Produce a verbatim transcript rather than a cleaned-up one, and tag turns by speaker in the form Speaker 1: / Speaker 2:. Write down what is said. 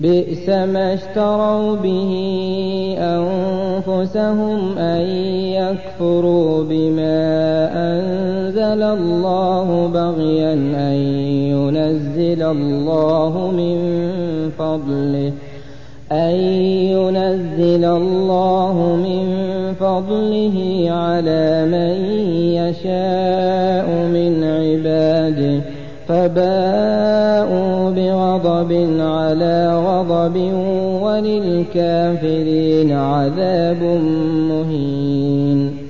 Speaker 1: بئس ما اشتروا به أنفسهم أن يكفروا بما أنزل الله بغيا أن ينزل الله من فضله أن ينزل الله من فضله على من يشاء من عباده فباءوا بغضب على غضب وللكافرين عذاب مهين.